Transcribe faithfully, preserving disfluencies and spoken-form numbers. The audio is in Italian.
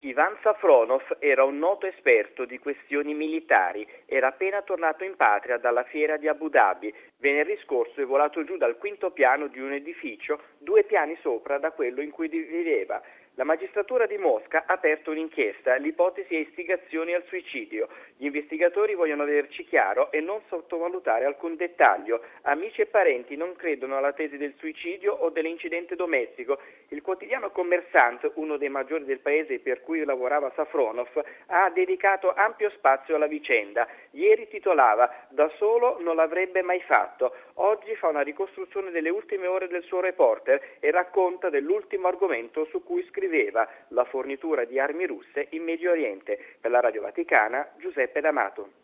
Ivan Safronov era un noto esperto di questioni militari, era appena tornato in patria dalla fiera di Abu Dhabi. Venerdì scorso è volato giù dal quinto piano di un edificio, due piani sopra da quello in cui viveva. La magistratura di Mosca ha aperto un'inchiesta, l'ipotesi è istigazione al suicidio. Gli investigatori vogliono averci chiaro e non sottovalutare alcun dettaglio. Amici e parenti non credono alla tesi del suicidio o dell'incidente domestico. Il quotidiano Commerçant, uno dei maggiori del paese per cui lavorava Safronov, ha dedicato ampio spazio alla vicenda. Ieri titolava "Da solo non l'avrebbe mai fatto". Oggi fa una ricostruzione delle ultime ore del suo reporter e racconta dell'ultimo argomento su cui scriveva, la fornitura di armi russe in Medio Oriente. Per la Radio Vaticana, Giuseppe D'Amato.